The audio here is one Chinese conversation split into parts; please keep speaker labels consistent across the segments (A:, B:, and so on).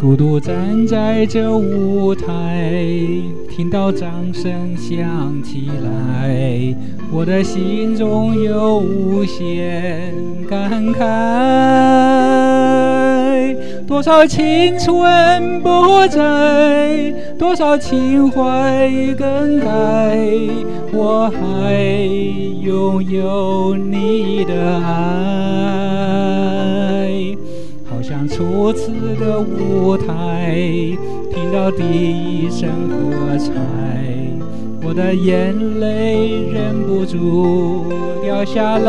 A: 孤独站在这舞台，听到掌声响起来，我的心中有无限感慨。多少青春不在，多少情怀更改，我还拥有你的爱。好像初次的舞台，听到第一声喝彩，我的眼泪忍不住掉下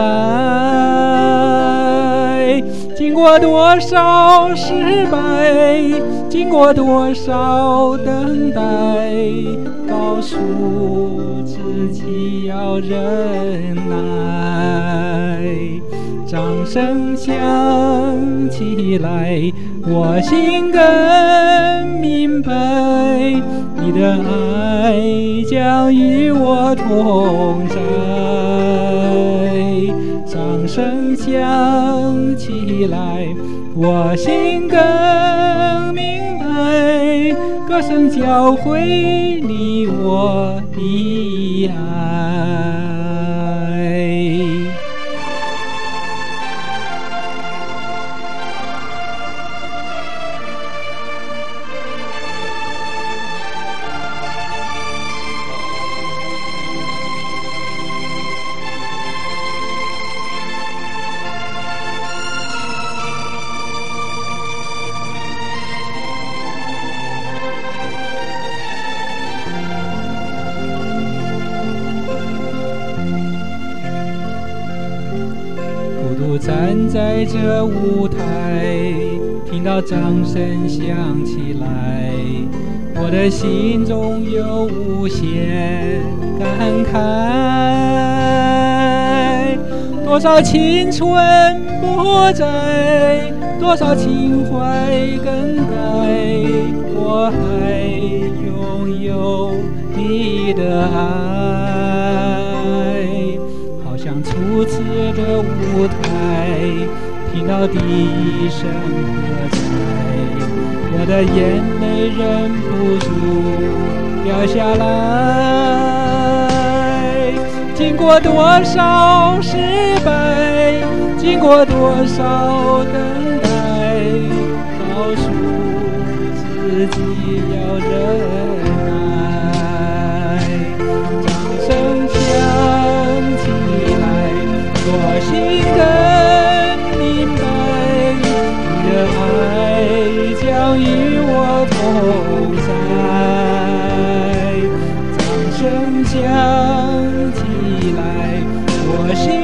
A: 来。经过多少失败，经过多少等待，告诉自己要忍耐。掌声响起来，我心更明白，你的爱将与我同在。掌声响起来，我心更明白，歌声教会你我的爱。站在这舞台，听到掌声响起来，我的心中有无限感慨。多少青春不在，多少情怀更改，我还拥有你的爱。好像初次的舞台，听到第一声喝彩，我的眼泪忍不住掉下来。经过多少失败，经过多少等待，告诉自己要忍耐。掌声响起来，我心更明白，你的爱将与我同在。掌声响起来，我心